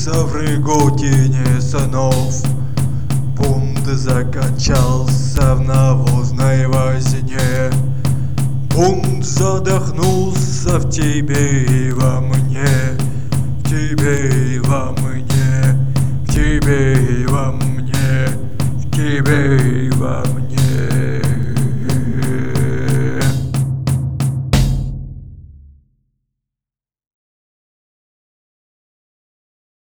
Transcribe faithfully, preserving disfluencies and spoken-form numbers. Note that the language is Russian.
Проснулся в рыготине снов. Бунт закачался в навозной возне. Бунт задохнулся в тебе и во мне, в тебе и во мне, в тебе и во мне, в тебе и во мне.